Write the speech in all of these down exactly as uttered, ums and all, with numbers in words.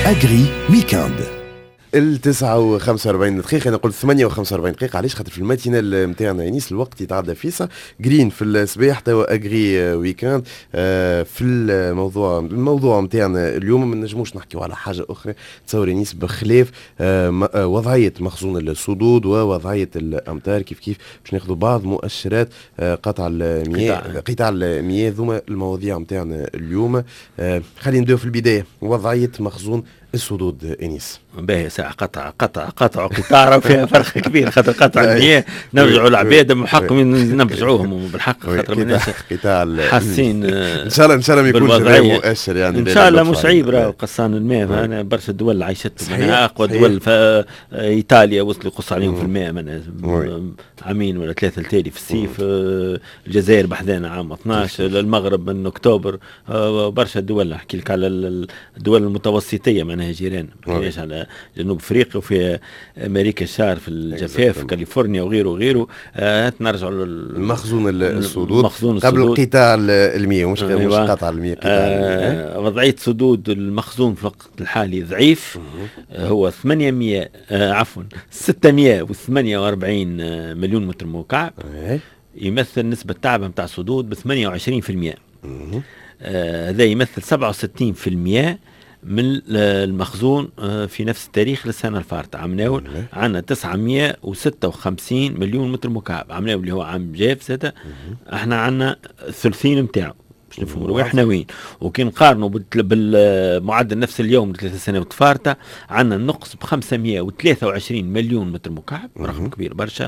أجري ويكاند. التسعة وخمسة وأربعين دقيقة، أنا قلت ثمانية وخمسة وأربعين دقيقة، علاش؟ خاطر في الماتينال نتاعنا ينيس الوقت يتعدى فيسا جرين في الصباح توا أجري ويكاند. آه في الموضوع الموضوع نتاعنا اليوم ما نجموش نحكيو على حاجة أخرى تصور ينيس بخلاف آه وضعية مخزون الصدود ووضعية الأمطار، كيف كيف باش ناخذوا بعض مؤشرات آه قطع المياه قطاع المياه. ذوما المواضيع نتاعنا اليوم. آه خلينا نبداو في البداية، وضعية مخزون السدود انيس. باهي ساعة قطع قطع قطع قطار فيها فرق كبير، خاطر قطع المياه نرجعوا العباد محقهم نرجعوهم بالحق، خاطر من قطاع حاسين ان شاء الله ان شاء الله ما يكونش مؤشر يعني ان شاء الله مش عيب. راه قصان الماء انا برشا دول عايشت اقوى دول في ايطاليا وصلوا يقص عليهم في الماء من عامين ولا ثلاثه التالي في الصيف. الجزائر بحذانا عام اثناش، المغرب من اكتوبر، برشا دول نحكي لك على الدول المتوسطيه معناها جيران، ما نحكيش على جنوب افريقيا وفي امريكا الشار في الجفاف في كاليفورنيا وغيره وغيره. آه نرجعوا للمخزون السدود قبل قطاع المياه، مش مش قطع المياه. آه وضعيه سدود المخزون في الوقت الحالي ضعيف. آه هو ثمانمائة آه عفوا ستمائة وثمانية وأربعين آه مليون متر مكعب، يمثل نسبه تعب نتاع السدود ب ثمانية وعشرين بالمئة. هذا آه يمثل سبعة وستين بالمئة من المخزون في نفس التاريخ للسنة الفارطة. عمناول عندنا تسعمائة وستة وخمسين مليون متر مكعب، عمناول اللي هو عام جاف زاده احنا عندنا الثلثين متاعه باش نفهموا احنا وين. وكي نقارنوا بالمعدل نفس اليوم لثلاث سنوات فارطة عندنا النقص ب خمسمائة وثلاثة وعشرين مليون متر مكعب، رقم كبير برشا.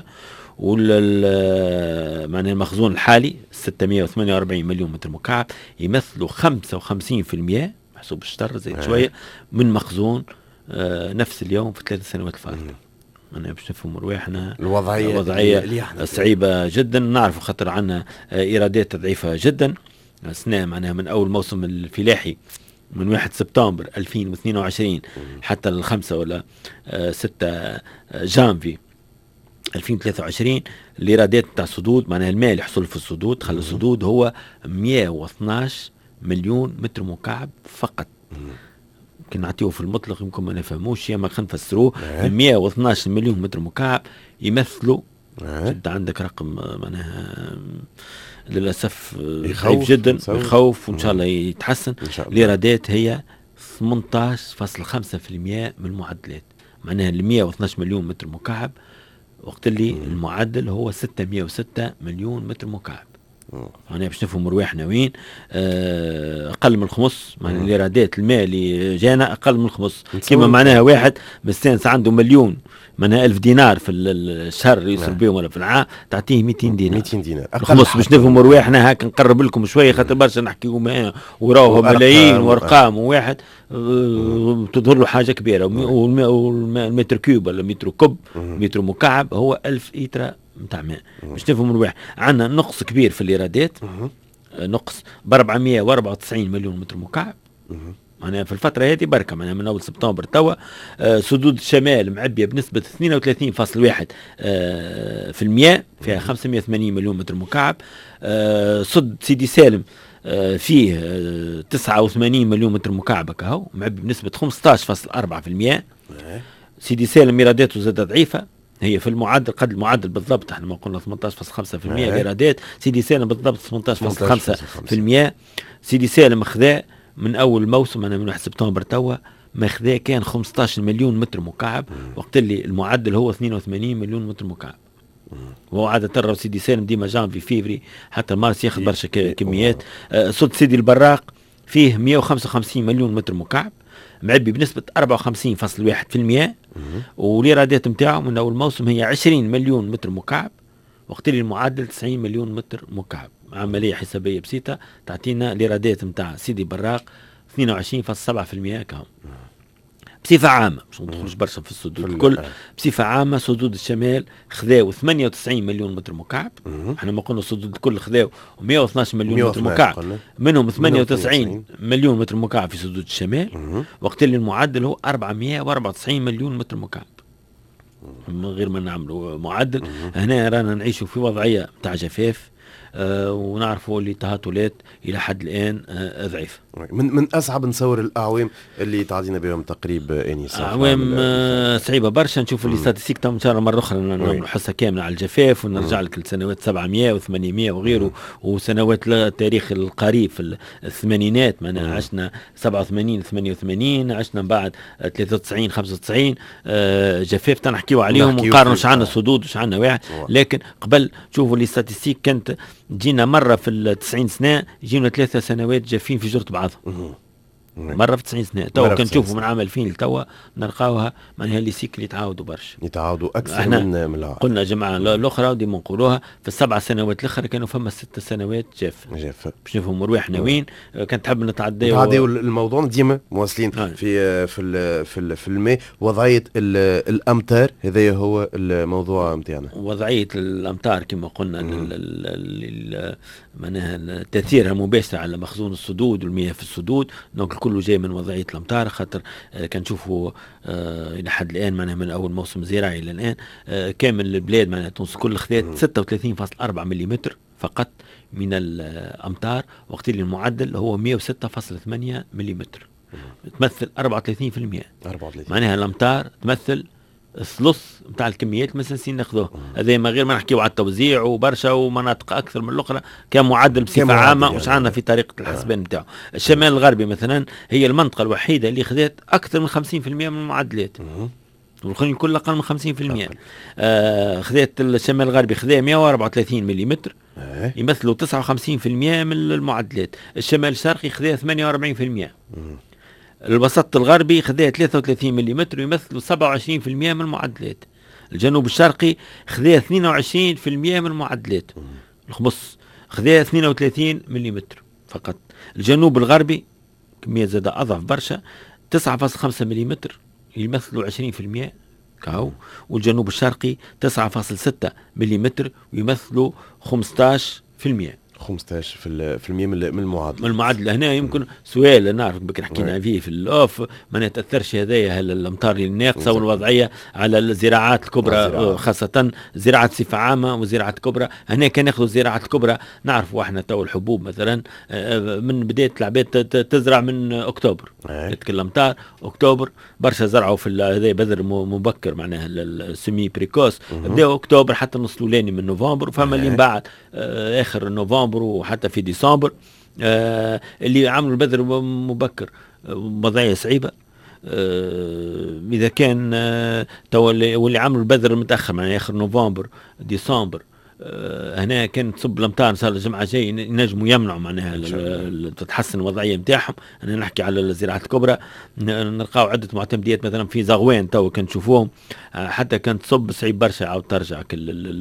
وال معناها المخزون الحالي ستمائة وثمانية وأربعين مليون متر مكعب يمثلوا خمسة وخمسين بالمئة محسوب الشطر زي شويه من مخزون آه نفس اليوم في ثلاث سنوات فاتت. انا باش نفهم رواحنا الوضعيه الوضعيه صعيبه جدا. نعرف خاطر عندنا آه ايرادات ضعيفه جدا. السنه معناها من اول موسم الفلاحي من واحد سبتمبر ألفين واثنين وعشرين حتى الخمسة ولا آه ستة جانفي ألفين وثلاثة وعشرين الايرادات تاع السدود معناها الماء اللي يحصل في السدود خلى السدود هو مئة واثناش مليون متر مكعب فقط. يمكن نعطيه في المطلق يمكن ما نفهموش، يا ما خلينا نفسروه. مئة واثناش مليون متر مكعب يمثلوا جد عندك رقم معناها للاسف خايف جدا، يخوف وان شاء الله يتحسن. الايرادات هي ثمانية عشر فاصلة خمسة بالمئة من المعدلات، معناها ال مئة واثناش مليون متر مكعب وقت اللي مم. المعدل هو ستمائة وستة مليون متر مكعب. يعني باش نفهم رواحنا وين. آه اقل من الخمس، معناها الايرادات الماء اللي جانا اقل من الخمس. كما معناها واحد مستانس عنده مليون معناها ألف دينار في الشهر يصرف بهم ولا في العام تعطيه مئتين دينار. مئتين دينار الخمس باش نفهم رواحنا هاك نقرب لكم شويه خاطر برشا نحكيو معاه وراوه ملايين وارقام وواحد أه تظهر له حاجه كبيره. والمتر كيوب ولا متر كوب متر مكعب هو ألف لتر نتاع ماء. باش نفهم رواح عندنا نقص كبير في الايرادات، نقص ب أربعمائة وأربعة وتسعين مليون متر مكعب. معناها في الفترة هذه بركة معناها من أول سبتمبر توا آه سدود الشمال معبية بنسبة اثنين وثلاثين فاصلة واحد آه في المياه فيها خمسمائة وثمانين مليون متر مكعب. آه صد سيدي سالم آه فيه آه تسعة وثمانين مليون متر مكعب كهو معبي بنسبة خمسة عشر فاصلة أربعة في المياه. سيدي سالم إيراداته زادت ضعيفة، هي في المعدل قد المعدل بالضبط احنا ما قلنا ثمانية عشر فاصلة خمسة بالمئة الايرادات. سيدي سالم بالضبط ثمانية عشر فاصلة خمسة بالمئة. سيدي سالم خذا من اول الموسم انا من واحد سبتمبر توا ماخذاه كان خمسة عشر مليون متر مكعب وقت اللي المعدل هو اثنين وثمانين مليون متر مكعب. وهو عادة ترى سيدي سالم ديما جانفي فيفري حتى مارس ياخذ برشا كميات. آه صد سيدي البراق فيه مئة وخمسة وخمسين مليون متر مكعب معبي بنسبة أربعة وخمسين فاصلة واحد بالمئة. والإيرادات نتاعو من أول موسم هي عشرين مليون متر مكعب وقت اللي المعدل تسعين مليون متر مكعب. عملية حسابية بسيطة تعطينا الإيرادات نتاع سيدي براق اثنين وعشرين فاصلة سبعة بالمئة كهم. بصفة عامة مش ندخلش برشا في السدود الكل. بصفة عامة سدود الشمال خذاو ثمانية وتسعين مليون متر مكعب. احنا ما قلنا السدود الكل خذاو مئة واثناش مليون متر مكعب، منهم ثمانية وتسعين مليون متر مكعب في سدود الشمال وقت اللي المعدل هو أربعمائة وأربعة وتسعين مليون متر مكعب. من غير ما نعملوا معدل هنا رانا نعيشوا في وضعية تاع جفاف. آه ونعرفوا اللي تهاطلات الى حد الان آه ضعيفه. من من اصعب نصور الاعوام اللي تعطينا بهم تقريب انيس. اعوام آه صعيبه برشا. نشوف اللي ستاتستيك ان شاء الله مره اخرى نعملوا حصه كامله على الجفاف ونرجع لك لسنوات سبعمائة وثمانمائة وغيره وسنوات التاريخ القريب في الثمانينات. معنا عشنا سبعة وثمانين ثمانية وثمانين، عشنا بعد ثلاثة وتسعين خمسة وتسعين آه جفاف تنحكيو عليهم ونقارنوا اش عندنا صدود وش عندنا واحد. لكن قبل شوفوا لي ستاتستيك كانت جينا مره في التسعين سنه يجينا ثلاثه سنوات جافين في جرة بعضهم مرة في تسعين سنة. تو كان نشوفوا من عام ألفين لتوا نلقاوها معناها لي سيكل يتعاودوا برشا، يتعاودوا أكثر من من العام. قلنا جماعة الأخرى وديما نقولوها في السبع سنوات الأخرى كانوا فما ست سنوات جاف جاف باش نفهموا رواحنا وين. كانت تحب نتعداو نتعداو الموضوع ديما مواصلين آه. في في ال في ال في الماء. وضعية الأمطار هذا هو الموضوع نتاعنا. وضعية الأمطار كما قلنا معناها تأثيرها مباشر على مخزون السدود والمياه في السدود. دونك كله جاي من وضعية الأمطار. خاطر آه كان نشوفوا آه إلى حد الآن معناها من أول موسم زراعي إلى الآن آه كامل البلاد معناها تونس كل خذات ستة وثلاثين فاصلة أربعة مليمتر فقط من الأمطار، وقت اللي المعدل هو مئة وستة فاصلة ثمانية مليمتر، تمثل أربعة وثلاثين بالمئة. معناها الأمطار تمثل الثلث نتاع الكميات مسنسين ناخذوه. هذا ما غير ما نحكيو على التوزيع وبرشا ومناطق اكثر من الاخرى كمعدل بصفه عامه وش عندنا في طريقه الحسبان نتاعو. آه. الشمال الغربي مثلا هي المنطقه الوحيده اللي خذت اكثر من خمسين بالمئة من المعدلات، والخليج كل اقل من خمسين بالمئة. آه خذت الشمال الغربي خذا مئة وأربعة وثلاثين مليمتر آه. يمثلوا تسعة وخمسين بالمئة من المعدلات. الشمال الشرقي خذا ثمانية وأربعين بالمئة. الوسط الغربي خذا ثلاثة وثلاثين مليمتر يمثلوا سبعة وعشرين بالمئة من المعدلات. الجنوب الشرقي خذا اثنين وعشرين بالمئة من المعدلات. الخمس خذا اثنين وثلاثين مليمتر فقط. الجنوب الغربي كمية زاد أضعف برشا تسعة فاصلة خمسة مليمتر يمثلوا عشرين بالمئة كاو. والجنوب الشرقي تسعة فاصلة ستة مليمتر ويمثلوا خمسة عشر بالمئة. خمسة عشر في المية من المعادلة. من المعادلة هنا يمكن سؤال نعرف بك حكينا فيه في الأوف ما نتأثرش هذايا الأمطار الناقصة والوضعية على الزراعات الكبرى والزراعة. خاصة زراعة صفة عامة وزراعة كبرى. هنا كان ناخذ الزراعة الكبرى نعرف احنا تو الحبوب مثلا من بداية العباد تزرع من أكتوبر تلك الأمطار أكتوبر برشا زرعوا في هذا بذر مبكر معناها السمي بريكوس بداوا أكتوبر حتى النص الأولاني من نوفمبر. فما اللي بعد آخر نوفمبر وحتى في ديسمبر آه اللي عملوا البذر مبكر وضعية صعيبة. آه إذا كان آه واللي عملوا البذر متأخر يعني آخر نوفمبر ديسمبر آه هنا كان تصب الأمطار صار الجمعة جاي ينجموا يمنعوا معناها تتحسن الوضعية متاعهم. أنا نحكي على الزراعة الكبرى نلقاو عدة معتمديات مثلا في زغوان تو كان نشوفوهم آه حتى كانت تصب صعيب برشا عاود ترجع كل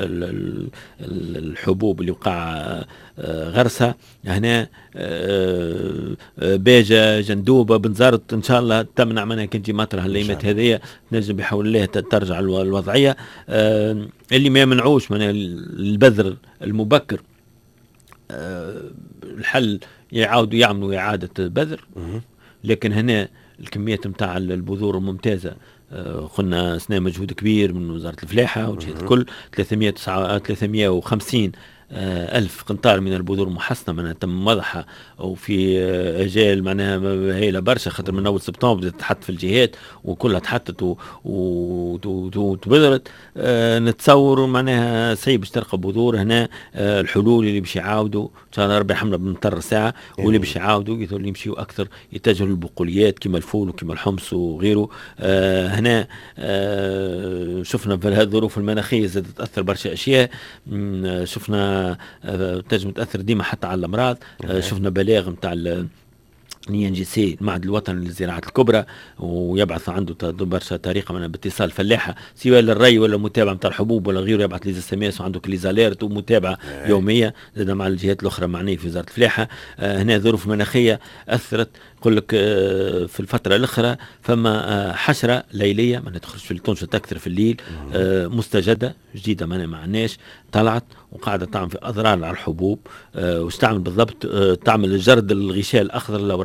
الحبوب اللي وقع آه غرسها هنا آه باجة جندوبة بنزرت إن شاء الله تمنع منها كان تجي مطر هالأيامات هذية نجم بحول الله ترجع الوضعية. آه اللي ما يمنعوش من البذر المبكر آه الحل يعاودوا يعملوا إعادة بذر. لكن هنا الكميات متاع البذور الممتازة آه قلنا سنا مجهود كبير من وزارة الفلاحة وجهات الكل ثلاثمائة وخمسين آه ألف قنطار من البذور المحصنة معناها تم وضعها وفي آه أجال معناها هيلة برشا خاطر من أول سبتمبر تحط في الجهات وكلها تحطت وتبذرت. آه نتصور معناها صعيب باش تلقى بذور هنا. آه الحلول اللي باش يعاودوا إن شاء الله ربي يحمنا بمطر ساعة واللي باش يعاودوا يقدروا يمشيوا أكثر يتجهوا للبقوليات كما الفول وكما الحمص وغيره. آه هنا آه شفنا في هذه الظروف المناخية زادت تأثر برشا أشياء. شفنا تنجم تأثر ديما حتى على الأمراض. شفنا بلاغ متاع إن إن جي سي المعهد الوطني للزراعة الكبرى ويبعث عنده برشا طريقة من باتصال فلاحة سواء للري ولا متابعة متاع الحبوب ولا غيره يبعث لي اس ام اس وعنده كليزاليرت ومتابعة يومية زاد مع الجهات الأخرى معنية في وزارة الفلاحة. آه هنا ظروف مناخية أثرت يقول لك آه في الفترة الأخرى فما آه حشرة ليلية ما تخرج في التنشط أكثر في الليل آه مستجدة جديدة ما معناش طلعت وقاعدة تعمل في أضرار على الحبوب. آه وش تعمل بالضبط؟ آه تعمل الجرد الغشاء الأخضر الأوراق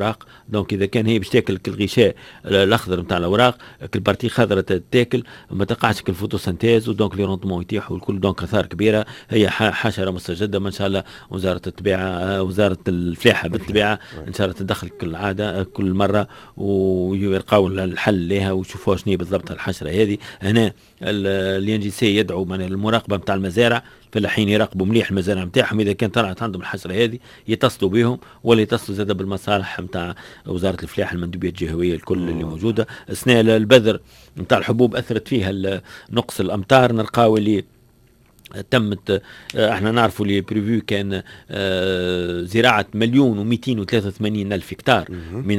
الاوراق. دونك اذا كان هي باش تاكل الغشاء الاخضر نتاع الاوراق، البارتي خضراء تاكل ما تقعش الفوتوسنتيز، ودونك لي روندمون يتيحوا الكل. دونك اثار كبيره، هي حشره مستجده ما شاء الله. وزاره الطبيعه وزاره الفلاحه بالطبيعه ان شاء الله تدخل كل عاده كل مره ويلقاو الحل لها ويشوفوا شنو بالضبط الحشره هذه. هنا الان جي سي يدعو من المراقبه نتاع المزارع، فالحين يراقبوا مليح المزارع نتاعهم، اذا كان طلعت عندهم الحشره هذه يتصلوا بهم، ولا يتصلوا زاد بالمصالح نتاع وزاره الفلاحه المندوبيه الجهويه الكل اللي موجوده. اثناء البذر نتاع الحبوب اثرت فيها نقص الامطار، نلقاو اللي تمت احنا نعرفوا اللي بريفيو كان زراعه مليون ومئتين وثلاثة وثمانين الف هكتار من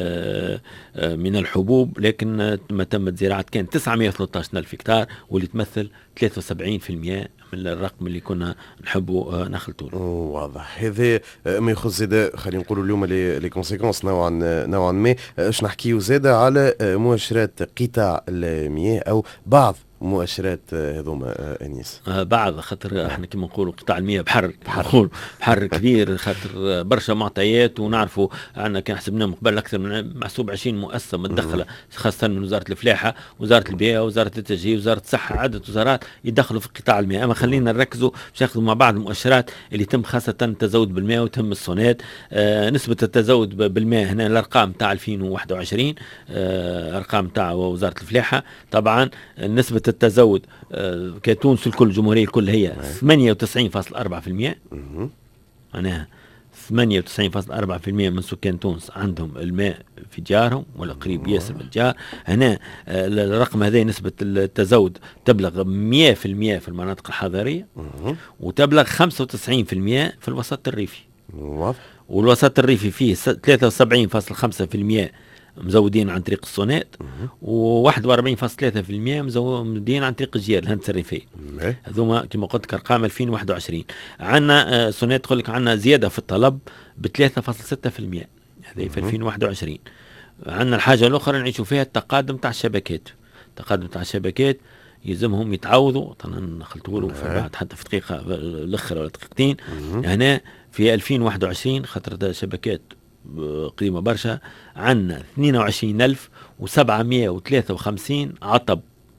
من الحبوب، لكن ما تمت زراعه كان تسعمائة وثلاثة عشر الف هكتار، واللي تمثل ثلاثة وسبعين بالمئة من الرقم اللي كنا نحبوا نخلطوه. واضح. هذا ما يخص زاد خلينا نقولوا اليوم لي كونسيكونس نوعا نوعا ما. اش نحكيو زاد على مؤشرات قطاع المياه او بعض مؤشرات هذوما انيس؟ آه بعض خاطر احنا كما نقولوا قطاع المياه بحر بحر, بحر كبير، خاطر برشا معطيات، ونعرفوا عندنا كان حسبناهم قبل اكثر من محسوب عشرين مؤسسه متدخله، خاصه من وزاره الفلاحه، وزاره البيئه، وزاره التشجير، وزاره الصحه، عده وزارات يدخلوا في قطاع المياه. اما خلينا نركزوا باش ناخذوا مع بعض المؤشرات اللي تم، خاصه التزود بالماء وتم السونات. آه نسبه التزود بالماء هنا الارقام تاع ألفين وواحد وعشرين، آه ارقام تاع وزاره الفلاحه. طبعا نسبه التزود آه كتونس الكل الجمهوريه الكل هي ثمانية وتسعين فاصلة أربعة بالمئة. معناها ثمانية وتسعين فاصلة أربعة بالمئة من سكان تونس عندهم الماء في ديارهم ولا قريب ياسر من الجار. هنا آه الرقم هذا نسبة التزود تبلغ مئة بالمئة في المناطق الحضرية، وتبلغ خمسة وتسعين بالمئة في الوسط الريفي. والوسط الريفي فيه ثلاثة وسبعين فاصلة خمسة بالمئة مزودين عن طريق السونات، وواحد وأربعين فاصلة ثلاثة بالمئة مزودين عن طريق الجير الهندسه الريفيه. هذوما كما قلت لك ارقام ألفين وواحد وعشرين. عندنا آه سونات تقول لك عندنا زياده في الطلب ب ثلاثة فاصلة ستة بالمئة، هذه في ألفين وواحد وعشرين. عندنا الحاجه الاخرى نعيشوا فيها التقادم تاع الشبكات. التقادم تاع الشبكات يلزمهم يتعوضوا، طبعا نخلطوا له في بعد حتى في دقيقه الاخر ولا دقيقتين. هنا في ألفين وواحد وعشرين خاطر شبكات قديمة برشا، عندنا اثنين وعشرين ألف وسبعمائة وثلاثة وخمسين عطب،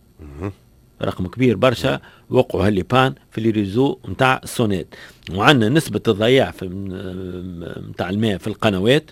رقم كبير برشا وقعوا هاللي بان في لي ريزو نتاع السونات. وعندنا نسبة الضياع في نتاع الماء في القنوات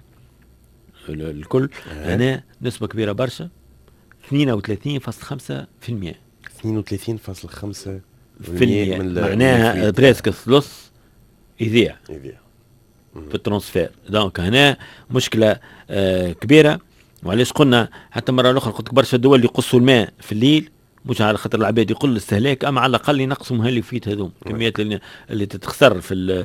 الكل هنا نسبة كبيرة برشا، اثنين وثلاثين فاصلة خمسة بالمئة. اثنين وثلاثين فاصلة خمسة بالمئة معناها بريسك الثلث يذيع في الترانسفير. دونك هنا مشكله آه كبيره. وعلاش قلنا حتى مره اخرى قلت برشا دول اللي يقصوا الماء في الليل، مش على خاطر العباد يقل الاستهلاك، اما على الاقل ينقصوا اللي فيت هذوم الكميات اللي, اللي تتخسر في ال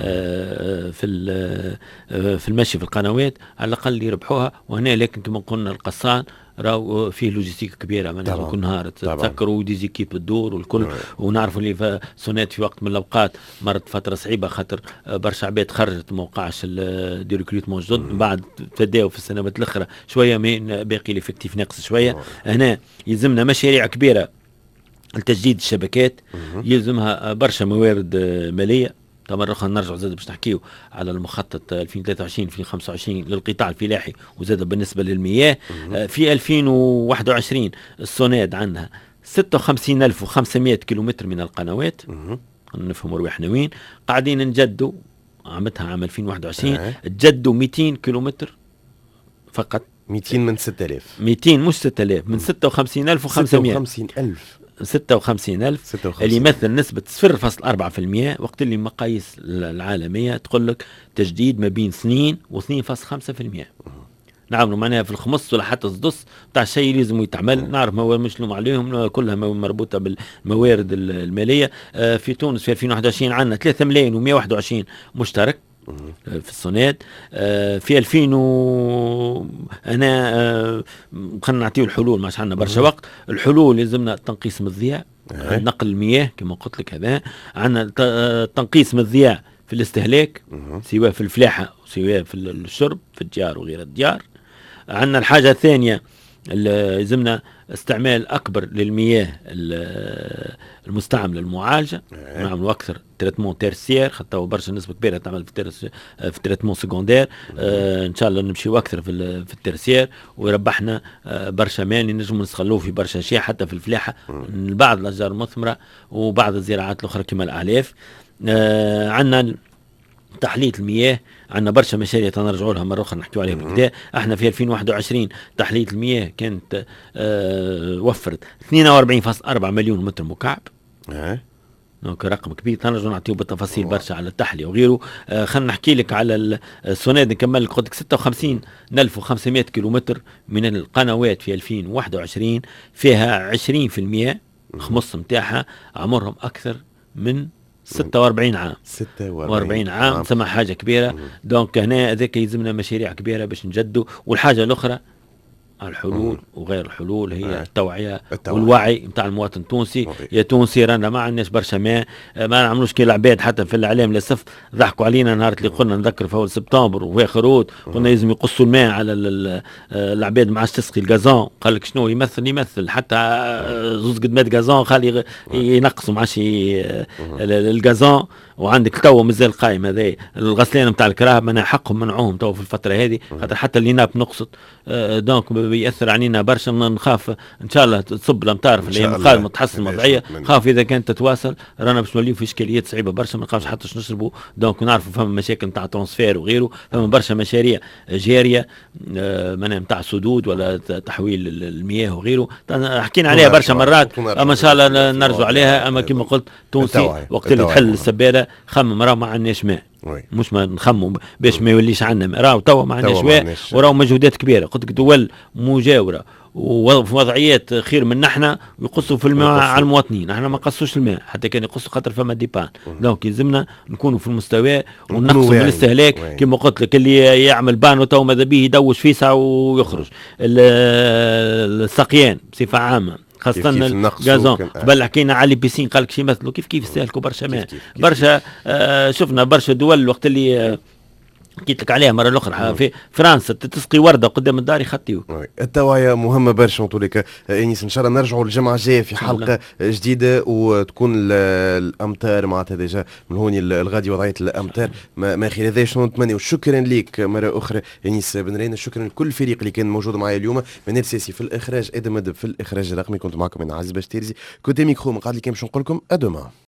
في ال في المشي في القنوات، على الاقل يربحوها. وهنا لكن كما قلنا القصان راهو فيه لوجيستيك كبيره، معناها كل نهار تسكروا وديزيكيب الدور والكل. ونعرفوا اللي سونات في وقت من الاوقات مرت فتره صعيبه خاطر برشا عباد خرجت ما وقعش الديريكريتمون جدد، بعد تداو في السنوات الاخرى شويه من باقي الافكتيف ناقص شويه. هنا يلزمنا مشاريع كبيره لتجديد الشبكات، يلزمها برشا موارد ماليه. طبعا رخا نرجع زاد باش نحكيو على المخطط ألفين وثلاثة وعشرين ألفين وخمسة وعشرين للقطاع الفلاحي، وزاد بالنسبه للمياه. في ألفين وواحد وعشرين السوناد عندها ستة وخمسين ألف وخمسمائة كيلومتر من القنوات، نفهموا رواحنا وين قاعدين نجدوا. عمتها عام ألفين وواحد وعشرين تجدوا مئتين كيلومتر فقط. مئتين من ستة آلاف، مئتين مش ستة آلاف، من ستة وخمسين ألف وخمسمائة. ستة وخمسين ألف ستة وخمسين ألف اللي يمثل نسبة صفر فاصلة أربعة بالمئة، وقت اللي مقاييس العالمية تقول لك تجديد ما بين اثنين واثنين فاصلة خمسة بالمئة. نعملوا معناها في الخمس ولا حتى السدس تاع الشيء لازم يتعمل. نعرف ما مش لهم عليهم كلها مربوطة بالموارد المالية. في تونس في ألفين وواحد وعشرين عندنا ثلاثة ملايين ومئة وواحد وعشرين مشترك في السونات. في ألفين و انا خلينا نعطيو الحلول، ماش عندنا برشا وقت. الحلول لازمنا تنقيص من الضياع، نقل المياه كما قلت لك. هذا عندنا تنقيص من الضياع في الاستهلاك، سواء في الفلاحه سواء في الشرب في الديار وغير الديار. عندنا الحاجه الثانيه لازمنا استعمال اكبر للمياه المستعمله المعالجه، نعملوا اكثر تريتمون تيرسيير، خاطر برشا نسبه كبيره تعمل في في تريتمون سكوندير. آه ان شاء الله نمشيو اكثر في في التيرسيير، ويربحنا آه برشا مال نجموا نستغلوه في برشا اشياء، حتى في الفلاحه بعض الاشجار المثمره وبعض الزراعات الاخرى كما الاعلاف. آه عندنا تحلية المياه، عندنا برشا مشاريع تنرجعوا لها مرة أخرى نحكيو عليها بالكدا. احنا في ألفين وواحد وعشرين تحلية المياه كانت اه وفرت اثنين وأربعين فاصلة أربعة مليون متر مكعب. اه دونك رقم كبير، تنرجعوا نعطيو بالتفاصيل برشا على التحلية وغيره. آه خلينا نحكي لك على السوناد، نكمل لك قلت لك ستة وخمسين ألف وخمسمائة كيلومتر من القنوات في ألفين وواحد وعشرين، فيها عشرين بالمئة خمس نتاعها عمرهم أكثر من ستة وأربعين عام. ستة وأربعين عام ثم حاجة كبيرة. دونك هنا هذاك يلزمنا مشاريع كبيرة باش نجدوا. والحاجة الأخرى الحلول وغير الحلول هي التوعية, التوعية والوعي نتاع المواطن التونسي. يا تونسي رانا ما عندناش برشا ماء، ما نعملوش كي العباد حتى في الاعلام للاسف ضحكوا علينا نهار اللي قلنا نذكر في اول سبتمبر واخر اوت قلنا لازم يقصوا الماء على العباد ما عادش تسقي الغازون. قال لك شنو يمثل يمثل حتى زوز قدمات غازون خلي ينقصوا ما عادش الغازون. وعندك تو مازال قايم هذا الغسلان نتاع الكراهب منع حقهم منعوهم تو في الفتره هذه خاطر حتى اللي ناب نقصد. دونك بيأثر علينا برشا. نخاف ان شاء الله تصب الامطار في الايام القادمه تحسن الوضعيه. خاف اذا كانت تتواصل رانا باش نوليو في اشكاليات صعيبه برشا، ما نخافش حتى نشربوا. دونك نعرفوا فما مشاكل نتاع ترانسفير وغيره، فما برشا مشاريع جاريه معناها نتاع سدود ولا تحويل المياه وغيره حكينا عليها برشا مرات. اما ان شاء الله نرجع عليها. اما كما قلت تونسي وقت اللي تحل السباله خمم راه ما عندناش ماء، مش ما نخمم باش ما يوليش عندنا راهو توا ما عندناش ماء وراهو مجهودات كبيره. قلت لك دول مجاوره وفي وضعيات خير من نحن يقصوا في الماء على المواطنين. احنا ما قصوش الماء حتى كان يقصوا خاطر فما ديبان. دونك يلزمنا نكونوا في المستوى ونقصوا من الاستهلاك. كما قلت لك اللي يعمل بانو تو ماذا به يدوش فيسع ويخرج. السقيان بصفه عامه خاصة الغازون. قبل حكينا على البيسين قال لك شي مثلوا كيف كيف يستهلكوا برشا ماء برشا. آه شفنا برشا دول الوقت اللي آه حكيت لك عليها مره الاخرى في فرنسا تسقي ورده قدام الدار يخطيو. التوعيه مهمه برشا. نقول لك انيس ان شاء الله نرجعوا الجمعه الجايه في حلقه جديده وتكون الامطار معناتها ديجا من هوني الغادي وضعيه الامطار ما خير. هذا شنو نتمنى. وشكرا لك مره اخرى انيس بن رينا. شكرا لكل الفريق اللي كان موجود معايا اليوم. منال ساسي في الاخراج، ادم مدب في الاخراج الرقمي. كنت معكم انا عزيز باش تيرزي كنت ميكرو من قاعد اللي كان باش نقول لكم ادوما.